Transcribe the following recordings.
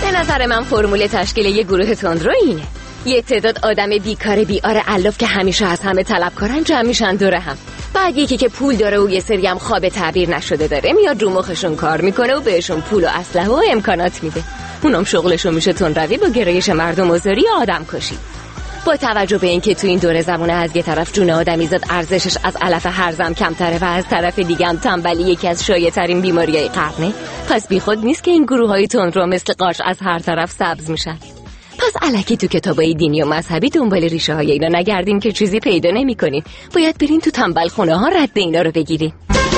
به نظر من فرمول تشکیل یه گروه تندرو اینه: یه تعداد آدم بیکار بیار الاف که همیشه از همه طلبکارن جمع میشن دور هم. بعد یکی که پول داره و یه سری هم خواب تعبیر نشده داره میاد رو مخشون کار میکنه و بهشون پول و اسلحه و امکانات میده. اونم شغلشون میشه تندروی با گرایش مردم آزاری و آدم کشی. با توجه به اینکه تو این دوره زمانه از یه طرف جون آدمیزاد ارزشش از علف هرزم کمتره و از طرف دیگه هم تنبلی یکی از شایع‌ترین بیماری‌های قرنه، پس بیخود نیست که این گروه‌های تندرو مثل قارچ از هر طرف سبز میشن. پس الکی تو کتابای دینی و مذهبی دنبال ریشه های اینا نگردین که چیزی پیدا نمی‌کنین. باید برین تو تنبل خونه ها رد اینا رو بگیرین.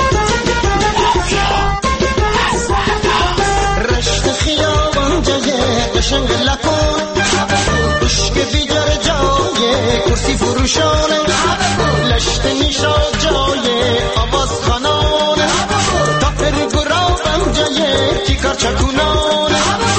رشت خیابان جای قشنگ لکن عشق بیجار جای کرسی فروشانه لشت نیشا جای آواز خانانه تافر گرابم جای تیکار چکونانه.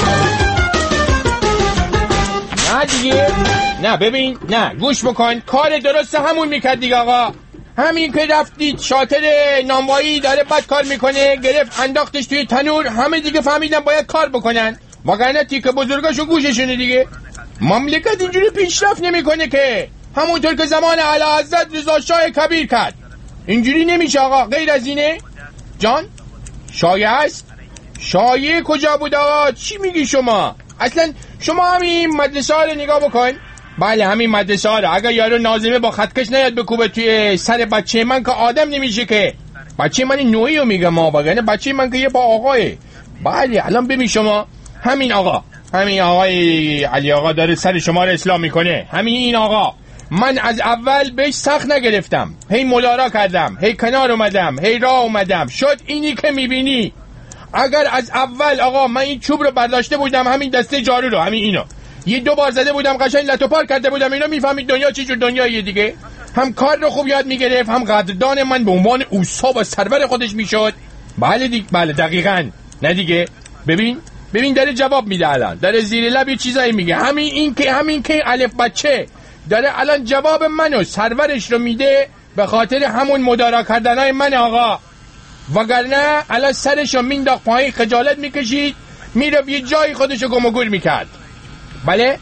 نه دیگه، نه ببین، نه گوش بکن، کار درست همون میکرد دیگه آقا. همین که رفتید شاطر نانوایی داره بد کار میکنه، گرفت انداختش توی تنور، همه دیگه فهمیدن باید کار بکنن، وگرنه تیک بزرگاشون گوششونه دیگه. مملکت اینجوری پیشرفت نمیکنه که، همونطور که زمان اعلیحضرت رضا شاه کبیر کرد. اینجوری نمیشه آقا. غیر از اینه جان شایعه است. شایعه کجا بود آقا؟ چی میگی شما؟ اصلا شما همین مدرسه ها رو نگاه بکن. بله همین مدرسه ها رو. اگر یارو ناظمه با خطکش نیاد بکوبه توی سر بچه من که آدم نمیشه که. بچه من نوعی رو میگم ما، بگنه بچه من که یه با آقاه. بله الان ببین شما، همین آقا، همین آقای علی آقا داره سر شما رو اصلاح میکنه. همین این آقا، من از اول بهش سخت نگرفتم، هی ملارا کردم، هی کنار اومدم، هی راه اومدم، شد اینی که میبینی. اگر از اول آقا من این چوب رو برداشته بودم، همین دسته جارو رو، همین اینو یه دو بار زده بودم، قشنگ لتو پار کرده بودم، اینا میفهمید دنیا چی جور دنیاییه دیگه. هم کار رو خوب یاد میگرفت، هم قدردان من به عنوان اوسا و سرور خودش میشد. بله دیگه، بله دقیقاً. نه دیگه، ببین داره جواب میده، الان داره زیر لب یه چیزایی میگه. همین که الف بچه داره الان جواب منو سرورش رو میده به خاطر همون مدارا کردنای من آقا. وگرنه الان سرشو مینداخت پایین، خجالت میکشید، میره یه جایی خودشو گم و گور میکرد. بله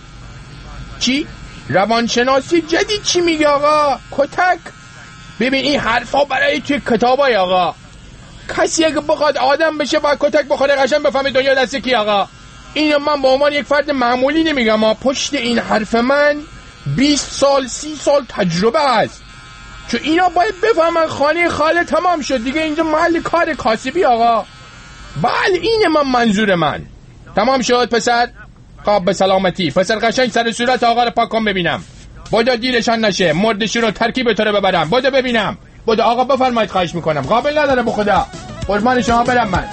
چی؟ روانشناسی جدید چی میگه آقا؟ کتک. ببین این حرفا برای توی کتابای آقا. کسی اگه بخواد آدم بشه باید کتک بخوره قشنگ بفهمه دنیا دست کی آقا. اینو من به عنوان یک فرد معمولی نمیگم، ما پشت این حرف من 20 سال 30 سال تجربه هست، چون اینا باید بفهمن خانه خاله تمام شد دیگه، اینجا محل کار کاسبی آقا. بله اینه منظور من. تمام شد پسر؟ خب به سلامتی پسر، قشنگ سر صورت آقا رو پاک کن ببینم. بودا دیرشان نشه، مردشون رو ترکیب تو رو ببرم. بودا ببینم. بودا آقا بفرمایید، خواهش میکنم. قابل نداره به خدا، قربان شما برم من.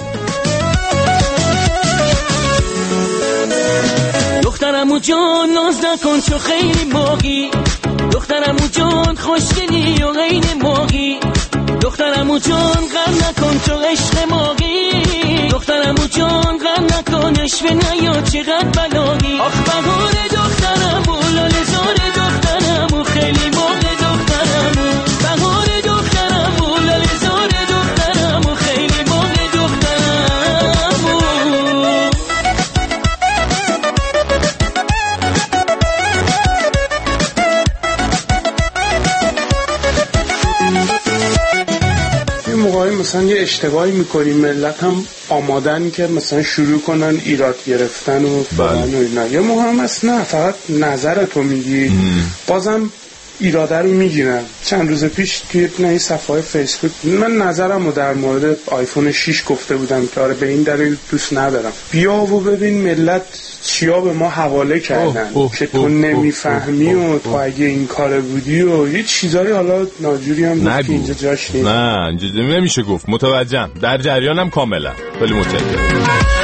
دخترمو جان ناز نکن تو خیلی موقی، دخترمو جان خوشگلی و غین موقی، دخترمو جان غم نکن تو عشق موقی، دخترمو جان غم نکن عشق نیا چقدر بلاغی. آخ بهار دخترمو لاله زار دخترمو خیلی موقع دخترمو، بهار دخترمو لاله زار دخترمو خیلی موقع دخترمو. این موقعی مثلا یه اشتباهی میکنیم، ملت هم آمادن که مثلا شروع کنن ایراد گرفتن و فلان و اینا. یه موقع هست نه فقط نظرتو میگی، بازم ایراده رو میگیرن. چند روز پیش توی این صفحه فیسبوک من نظرمو در مورد آیفون 6 گفته بودم که آره به این دلیل دوست ندارم. بیا و ببین ملت چیا به ما حواله کردن که تو نمیفهمی و تو اگه این کار بودی و یه چیزایی. حالا ناجوری هم گفت که اینجا جاش نیست. نه اینجا نمیشه گفت. متوجهم، در جریانم کاملا. خیلی متشکرم.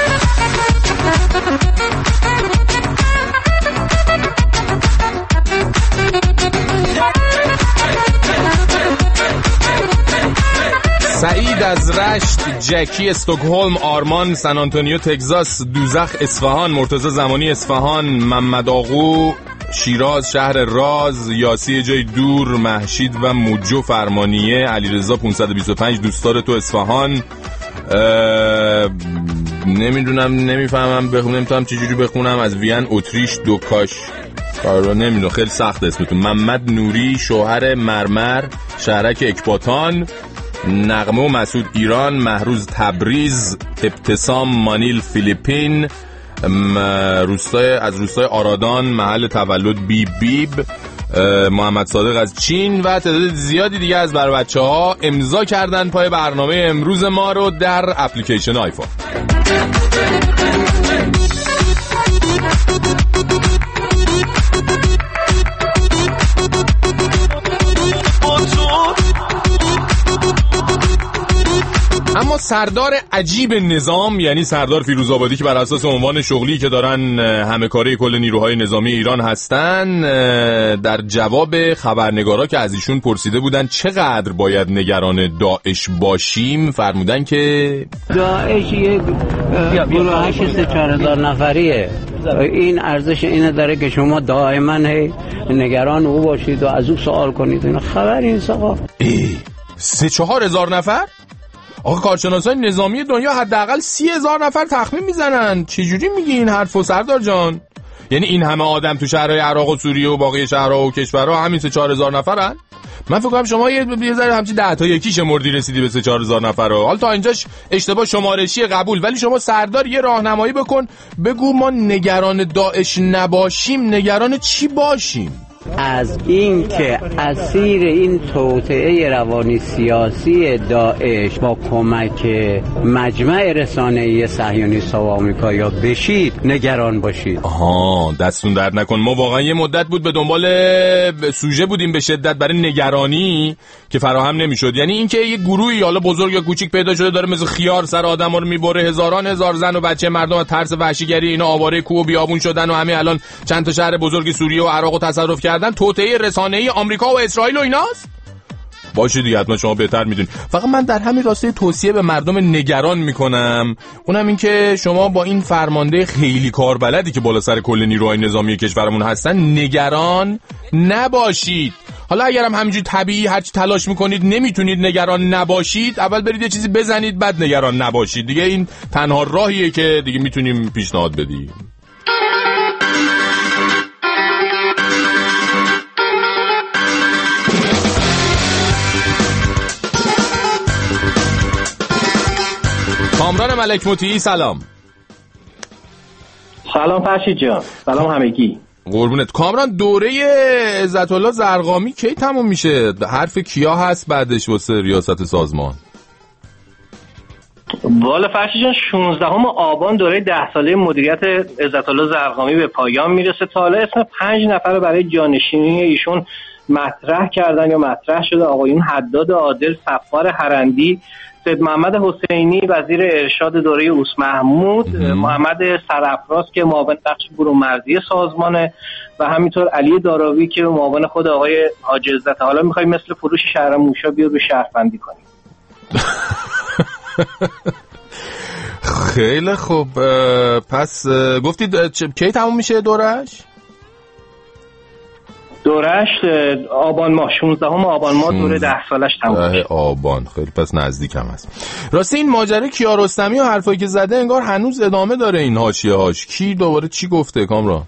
سعید از رشت، جکی استکهلم، آرمان سن آنتونیو تگزاس، دوزخ اصفهان، مرتضی زمانی اصفهان، محمد آقو شیراز شهر راز، یاسی جای دور، محشید و موجو فرمانیه، علیرضا 525 دوستار تو اصفهان، نمیدونم، نمیفهمم، نمیتونم چجوری بخونم. از وین اتریش دوکاش کارو نمیدونم، خیلی سخت اسمتون. محمد نوری شوهر مرمر شهرک اکباتان، نغمه و مسعود ایران، مهروز تبریز، ابتسام مانیل فیلیپین، از روستای آرادان محل تولد بیب، محمد صادق از چین و تعداد زیادی دیگه از بر بچه‌ها امضا کردن پای برنامه امروز ما رو در اپلیکیشن آیفون. اما سردار عجیب نظام، یعنی سردار فیروزآبادی که بر اساس عنوان شغلی که دارن همه کاره کل نیروهای نظامی ایران هستن، در جواب خبرنگارا که از ایشون پرسیده بودن چقدر باید نگران داعش باشیم، فرمودن که داعش یک گروه 8-4 نفریه. این ارزش اینه داره که شما دائما نگران او باشید و از او سوال کنید. این خبری نیست آقا. 3-4 هزار نفر؟ آقا کارشناسای نظامی دنیا حداقل 30,000 نفر تخمین میزنن. چجوری میگی این حرفو سردار جان؟ یعنی این همه آدم تو شهرهای عراق و سوریه و باقی شهرها و کشورها همین 3-4 هزار نفرن؟ من فکر کنم شما یه ذره همچین 10 تا 1 شمردی رسیدی به 3-4 هزار نفر. حالا تا اینجاش اشتباه شمارشی قبول، ولی شما سردار یه راهنمایی بکن، بگو ما نگران داعش نباشیم، نگران چی باشیم؟ از این که اسیر این توطئه روانی سیاسی داعش با کمک مجمع رسانه‌ای صهیونیست‌ها و آمریکایی‌ها بشید نگران باشید. آها، دستون درد نکن. ما واقعا یه مدت بود به دنبال سوژه بودیم به شدت برای نگرانی که فراهم نمیشد. یعنی اینکه یه گروهی حالا بزرگ یا کوچیک پیدا شده داره مثل خیار سر آدم‌ها رو میبره، هزار زن و بچه مردم از ترس وحشیگری اینا آواره کوه و بیابون شدن و همین الان چند تا شهر بزرگ سوریه و عراق رو تصرف کردن. توطئه رسانه‌ای آمریکا و اسرائیل و ایناست؟ باشه دیگه، حتما شما بهتر میدونید. فقط من در همین راسته توصیه به مردم نگران میکنم، اونم این که شما با این فرمانده خیلی کاربلدی که بالا سر کل نیروهای نظامی کشورمون هستن نگران نباشید. حالا اگرم همینجوری طبیعی هرچی تلاش میکنید نمیتونید نگران نباشید، اول برید یه چیزی بزنید بعد نگران نباشید. دیگه این تنها راهیه که دیگه میتونیم پیشنهاد بدیم. کامران ملک مطیعی سلام. سلام فرشید جان، سلام همگی. قربونت. کامران، دوره عزت الله زرقامی کی تموم میشه؟ حرف کیا هست بعدش واسه ریاست سازمان؟ والا فرشید جان 16 آبان دوره 10 ساله مدیریت عزت الله زرقامی به پایان میرسه. تا حالا اسم 5 نفر برای جانشینی ایشون مطرح کردن یا مطرح شده. آقایون حداد عادل، صفار هرندی، سید محمد حسینی وزیر ارشاد دوره اوس محمود، محمد سرافراز که معاون بخش برون مرزی سازمانه و همینطور علی داراوی که معاون خود آقای حاج عزت. حالا می‌خوایم مثل فروش شهر موشا بیا رو شهربندی کنیم. خیلی خوب. پس گفتید کی تموم میشه دورش آبان ماه، 16 آبان ماه دوره 10 سالش تموم میشه. آبان، خیلی پس نزدیک هم هست. راستی این ماجرا کیارستمی و حرفایی که زده انگار هنوز ادامه داره این حاشیه‌هاش. کی دوباره چی گفته کامران؟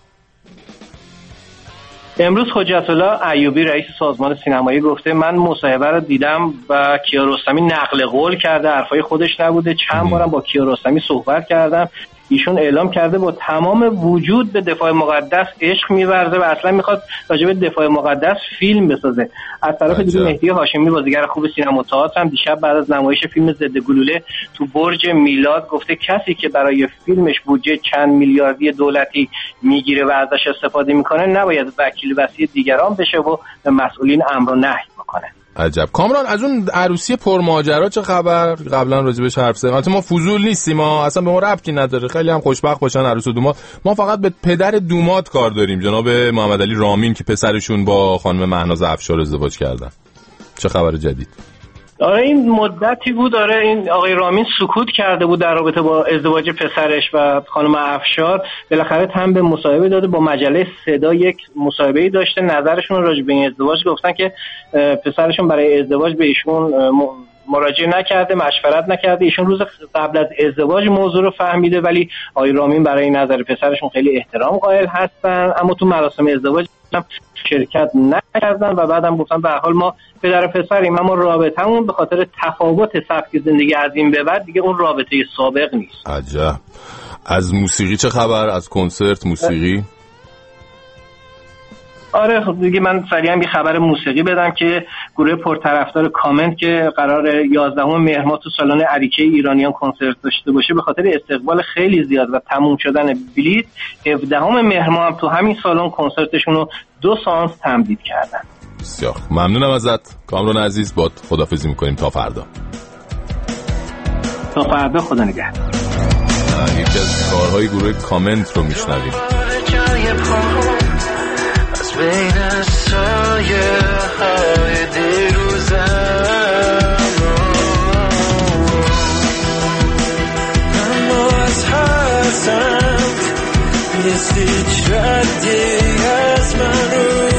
امروز حجت الله ایوبی رئیس سازمان سینمایی گفته من مصاحبه رو دیدم و کیارستمی نقل قول کرده، حرفای خودش نبوده. چند بارم با کیارستمی صحبت کردم، ایشون اعلام کرده با تمام وجود به دفاع مقدس عشق می‌ورزه و اصلا میخواد راجع به دفاع مقدس فیلم بسازه. از طرف دیگه مهدی هاشمی بازیگر خوب سینما و تئاتر هم دیشب بعد از نمایش فیلم ضد گلوله تو برج میلاد گفته کسی که برای فیلمش بودجه چند میلیاردی دولتی میگیره و ازش استفاده میکنه نباید وکیل وصی دیگران بشه و به مسئولین امر و نهی بکنه. عجب. کامران، از اون عروسی پرماجرا چه خبر؟ قبلا راجبش حرف زدیم. البته ما فضول نیستیم، ما اصلا به ما ربطی نداره. خیلی هم خوشبخت باشن عروس و دوماد. ما فقط به پدر دوماد کار داریم، جناب محمد علی رامین که پسرشون با خانم مهناز افشار ازدواج کردن. چه خبر جدید؟ آره این مدتی بود. آره این آقای رامین سکوت کرده بود در رابطه با ازدواج پسرش و خانم افشار. بالاخره تن به مصاحبه داده، با مجله صدا یک مصاحبه‌ای داشته، نظرشون راجع به این ازدواج گفتن که پسرشون برای ازدواج به ایشون مراجعه نکرده، مشورت نکرده. ایشون روز قبل از ازدواج موضوع رو فهمیده، ولی آقای رامین برای نظر پسرشون خیلی احترام قائل هستن، اما تو مراسم ازدواج شرکت نکردن و بعدم گفتن به هر حال ما پدر پسریم، اما رابطمون به خاطر تفاوت سبک زندگی از این به بعد دیگه اون رابطه سابق نیست. عجب. از موسیقی چه خبر؟ از کنسرت موسیقی؟ آره خب دیگه من سریعا یه خبر موسیقی بدم که گروه پرطرفدار کامنت که قرار 11 مهر ماه تو سالن اریکه ایرانیان کنسرت داشته باشه، به خاطر استقبال خیلی زیاد و تموم شدن بلیط 17 مهر ماه هم تو همین سالن کنسرتشون رو 2 سانس تمدید کردن. بسیار ممنونم ازت کامران عزیز. باد خداحافظی میکنیم تا فردا. تا فردا، خدا نگهدار. یکی از کارهای گروه کامنت رو میشنویم. بین سایه های دیروزم اما از هر سمت نیست هیچ ردی از من رو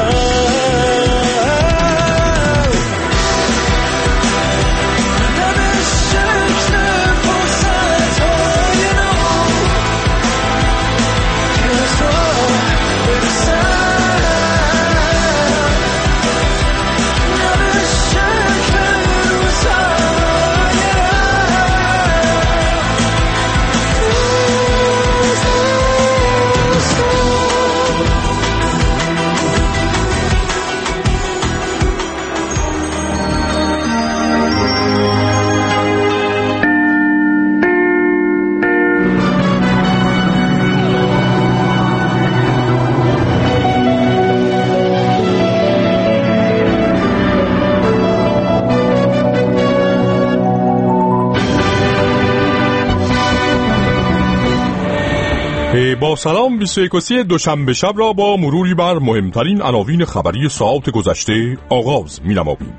با سلام 21 دوشنبه شب را با مروری بر مهمترین عناوین خبری ساعت گذشته آغاز می‌نماییم.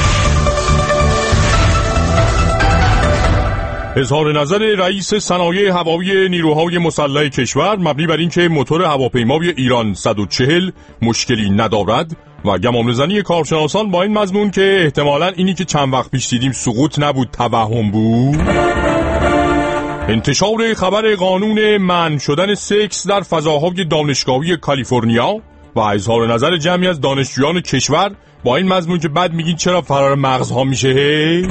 اظهار نظر رئیس صنایع هوایی نیروهای مسلح کشور مبنی بر اینکه موتور هواپیمای ایران 140 مشکلی ندارد و گمانه‌زنی کارشناسان با این مضمون که احتمالاً اینی که چند وقت پیش دیدیم سقوط نبود، توهم بود. انتشار خبر قانون منع شدن سکس در فضاهای دانشگاهی کالیفرنیا و اظهار نظر جمعی از دانشجویان کشور با این مضمون که بعد میگین چرا فرار مغزها میشه.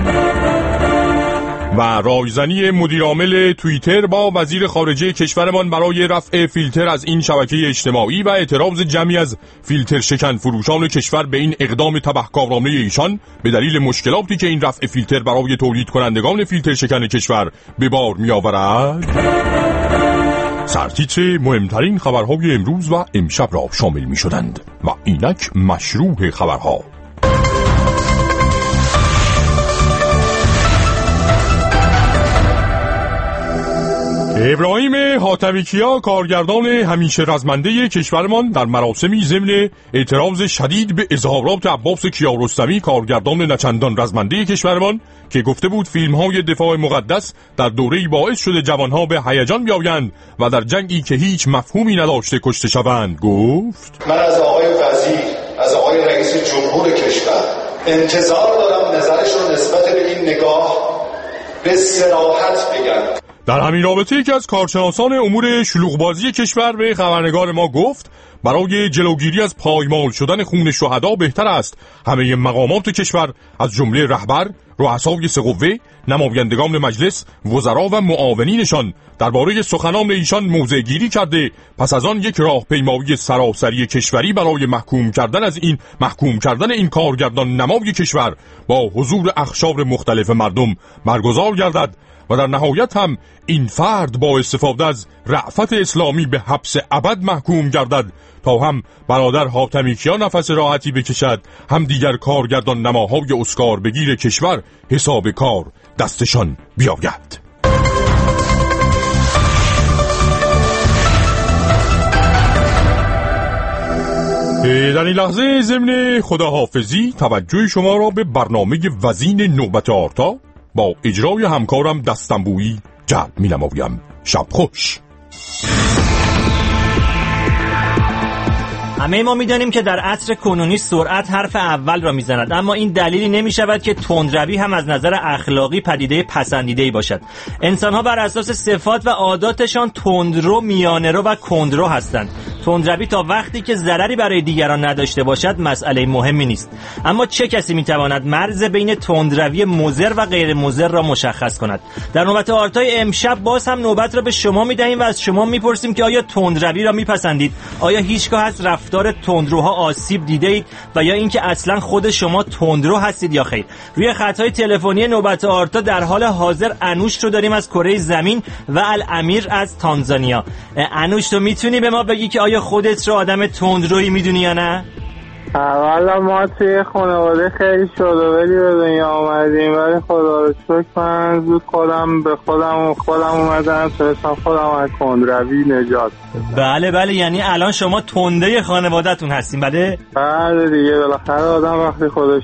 و رایزنی مدیرعامل توییتر با وزیر خارجه کشورمان برای رفع فیلتر از این شبکه اجتماعی و اعتراض جمعی از فیلتر شکن فروشان کشور به این اقدام تبهکارانه ایشان به دلیل مشکلاتی که این رفع فیلتر برای تولید کنندگان فیلتر شکن کشور به بار می آورد. سرتیتر مهمترین خبرهای امروز و امشب را شامل می شدند و اینک مشروع خبرها. ابراهیم حاتمیکیا کارگردان همیشه رزمنده کشورمان در مراسمی ضمن اعتراض شدید به اظهارات عباس کیارستمی کارگردان نچندان رزمنده کشورمان که گفته بود فیلم‌های دفاع مقدس در دوره‌ای باعث شده جوانها به هیجان بیایند و در جنگی که هیچ مفهومی نداشته کشته شوند، گفت من از آقای وزیر، از آقای رئیس جمهور کشور انتظار دارم نظرش رو نسبت به این نگاه به صراحت بگن. در همین رابطه یکی از کارشناسان امور شلوغبازی کشور به خبرنگار ما گفت برای جلوگیری از پایمال شدن خون شهدا بهتر است همه مقامات کشور از جمله رهبر، رؤسای سه قوه، نمایندگان مجلس، وزرا و معاونینشان درباره سخنان ایشان موضع گیری کرده پس از آن یک راهپیمایی سراسری کشوری برای محکوم کردن این کارگردان نمای کشور با حضور اقشار مختلف مردم برگزار گردد و در نهایت هم این فرد با استفاده از رأفت اسلامی به حبس ابد محکوم گردد تا هم برادر حاتمیکیا نفس راحتی بکشد، هم دیگر کارگردان نماهای اسکار بگیر کشور حساب کار دستشان بیاید. در این لحظه ضمن خداحافظی توجه شما را به برنامه وزین نوبت آرتا با اجرای همکارم دستنبویی جلب می‌نمایم. شب خوش. همه ما می‌دانیم که در عصر کنونی سرعت حرف اول را می‌زند، اما این دلیلی نمی‌شود که تندروی هم از نظر اخلاقی پدیده پسندیده‌ای باشد. انسان‌ها بر اساس صفات و عاداتشان تندرو، میانه‌رو و کندرو هستند. تندروی تا وقتی که ضرری برای دیگران نداشته باشد مسئله مهمی نیست. اما چه کسی می‌تواند مرز بین تندروی مضر و غیر مضر را مشخص کند؟ در نوبت آرتای امشب باز هم نوبت را به شما می‌دهیم و از شما می‌پرسیم که آیا تندروی را می‌پسندید؟ آیا هیچگاه از رفتار تندروها آسیب دیدید و یا اینکه اصلا خود شما تندرو هستید یا خیر؟ روی خط‌های تلفنی نوبت آرتا در حال حاضر انوش رو داریم از کره زمین و الامیر از تانزانیا. انوش تو میتونی به ما بگی که آیا خودت رو آدم تندرویی میدونی یا نه؟ اولا ما توی خانواده خیلی شادابلی به دنیا آمدیم، ولی خدا رو شکر من زود خودم به خودم اومدم تونستم خودم از تندروی نجات بدم. بله یعنی الان شما تنده خانواده‌تون هستین؟ بله دیگه بالاخره آدم وقتی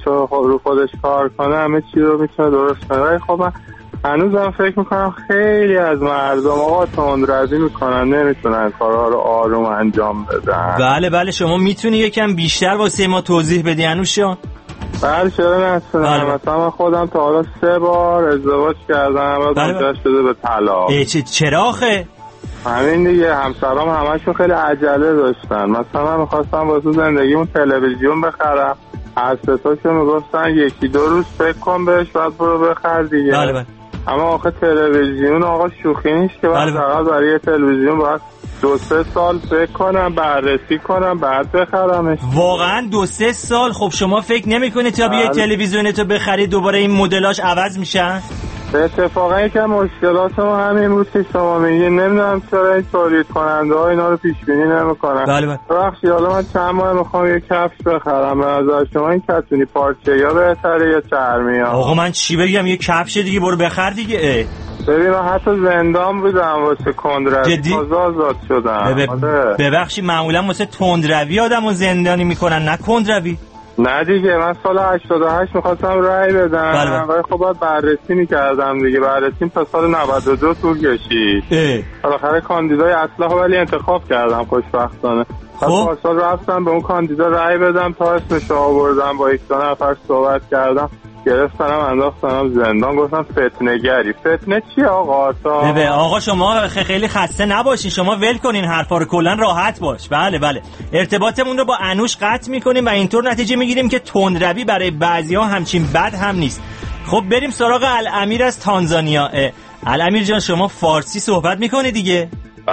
رو خودش کار کنه همه چی رو میتونه درست کنه. ولی خب من هنوزم فکر میکنم خیلی از مردم آقا تندروی میکنن، نمیتونن کارها رو آروم انجام بدن. بله شما میتونی یکم بیشتر واسه ما توضیح بدی انوش جان؟ بله چرا نتونم. مثلا من خودم تا حالا 3 بار ازدواج کردم و منجر شده به طلاق. چرا آخه؟ همین دیگه، همسرام همشون خیلی عجله داشتن. مثلا من میخواستم واسه زندگیمون تلویزیون بخرم، از ستاشون میگفتن 1-2 روز فکر کن بهش بعد برو بخر دیگه. بله اما آخه تلویزیون آقا شوخی نیست که برای تلویزیون باید 2-3 سال فکر کنم، بررسی کنم، بعد بخرمش. واقعا 2-3 سال؟ خب شما فکر نمی‌کنید تا بیای تلویزیونتو بخرید دوباره این مدلاش عوض میشن؟ اتفاقا یکم مشکلات ما همین بود که شما میگین. نمیدونم چرا این تولید کننده ها اینا رو پیش بینی نمیکنن. بله بخشی حالا من چند ماه میخوام یه کفش بخرم، به نظر شما این کتونی پارچه یا بهتره یا چرمی ها؟ آقا من چی بگم، یه کفش دیگه برو بخر دیگه. ببین من حتی زندان بودم واسه کندروی، آزاد شدم. ببخشی معمولا واسه تندروی آدمو زندانی میکنن نه کندروی. نه دیگه، من سال 88 میخواستم رای بدم ولی خب باید بررسی میکردم دیگه. بررسیم تا سال 92 طول کشید. بالاخره کاندیدای اصلاح ولی انتخاب کردم خوشبختانه. خب سال رفتم به اون کاندیدا رای بدم تا اسمش آوردم، با 1-2 نفر صحبت کردم، گرفتنم انداختنم زندان. گفتم فتنه‌گری. فتنه چی آقا؟ آقا شما خیلی خسته نباشین، شما ول کنین حرفا رو، کلا راحت باش. بله ارتباطمون رو با انوش قطع میکنیم و اینطور نتیجه میگیریم که تندروی برای بعضیا همچین بد هم نیست. خب بریم سراغ الامیر از تانزانیا. الامیر جان شما فارسی صحبت میکنی دیگه؟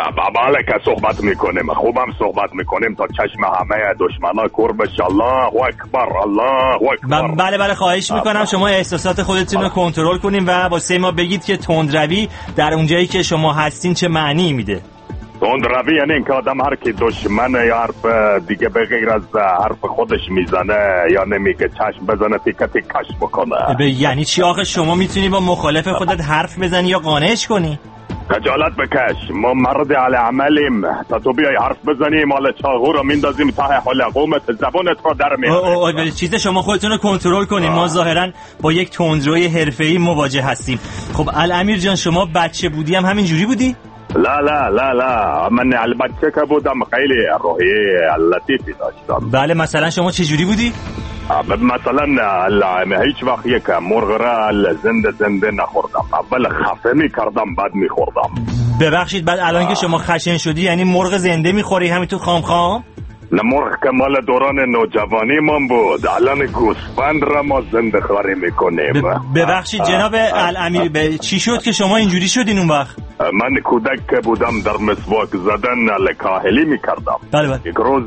بله که صحبت میکنیم، خوبم صحبت میکنیم تا چشم همه دشمنا کور بشه. الله اکبر، الله اکبر. بله خواهش میکنم شما احساسات خودتون رو کنترل کنیم و واسه ما بگید که تندروی در اونجایی که شما هستین چه معنی میده؟ تندروی یعنی این که آدم هر کی دشمنه یا حرف دیگه به غیر از حرف خودش میزنه یا نمیگه چشم بزنه تیکش بکنه. یعنی چی آخه؟ شما میتونی با مخالف خودت حرف بزنی یا قانعش کنی؟ خجالت بکش، ما مرد علی عملیم. تا تو بیای حرف بزنی مال چاقو رو میندازیم ته حلقومت، زبونت رو در میاریم. چیز شما خودتون رو کنترل کنیم. ما ظاهرا با یک تندروی حرفه‌ای مواجه هستیم. خب الامیر جان شما بچه بودی هم همین جوری بودی؟ لا من البته که بودم خیلی روحیه لطیفی داشتم. بله مثلا شما چه جوری بودی؟ مثلا هیچ وقت یک مرغ را زنده نخوردم. اول خفه میکردم بعد میخوردم. ببخشید بعد الان که شما خشن شدی یعنی مرغ زنده میخوری همین تو خام؟ نه، مرغ که مال دوران نوجوانی من بود. الان گوسفند را ما زنده خواری میکنیم. ببخشید جناب الامیر چی شد که شما اینجوری شدین اون وقت؟ من کودک که بودم در مسواک زدن کاهلی میکردم. بله. یک روز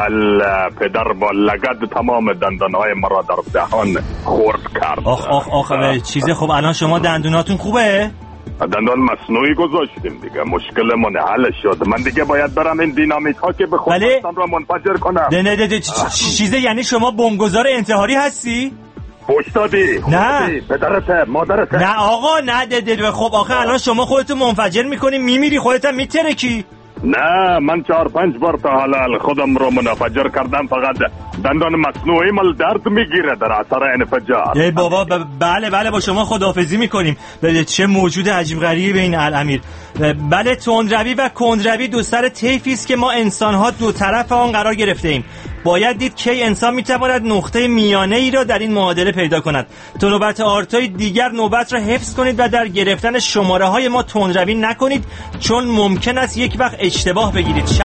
پدر با لگد تمام دندانهای مرا در دهان خورد کرد. آخ چیزه. خب الان شما دندوناتون خوبه؟ دندان مصنوعی گذاشتیم دیگه، مشکلمون حل شد. من دیگه باید برم این دینامیت ها که به خودم را منفجر کنم. نه چیزه یعنی شما بمبگذار انتحاری هستی؟ فوش دادی؟ نه پدرت مادرت؟ نه آقا نه. خب آخه الان شما خودتو منفجر میکنی میمیری، خودت هم میترکی. نه من 4-5 بار تا حالا خودم رو منفجر کردم، فقط دندان مصنوعی مال درد میگیره در اثر انفجار. ای بابا بله با شما خداحافظی میکنیم. چه موجود عجیب غریبی این الامیر. بله تندروی و کندروی دو سر طیفی است که ما انسان‌ها دو طرف آن قرار گرفته ایم. باید دید کی انسان میتواند نقطه میانه ای را در این معادله پیدا کند. تا نوبت آرتای دیگر نوبت را حفظ کنید و در گرفتن شماره های ما تندروی نکنید، چون ممکن است یک وقت اشتباه بگیرید.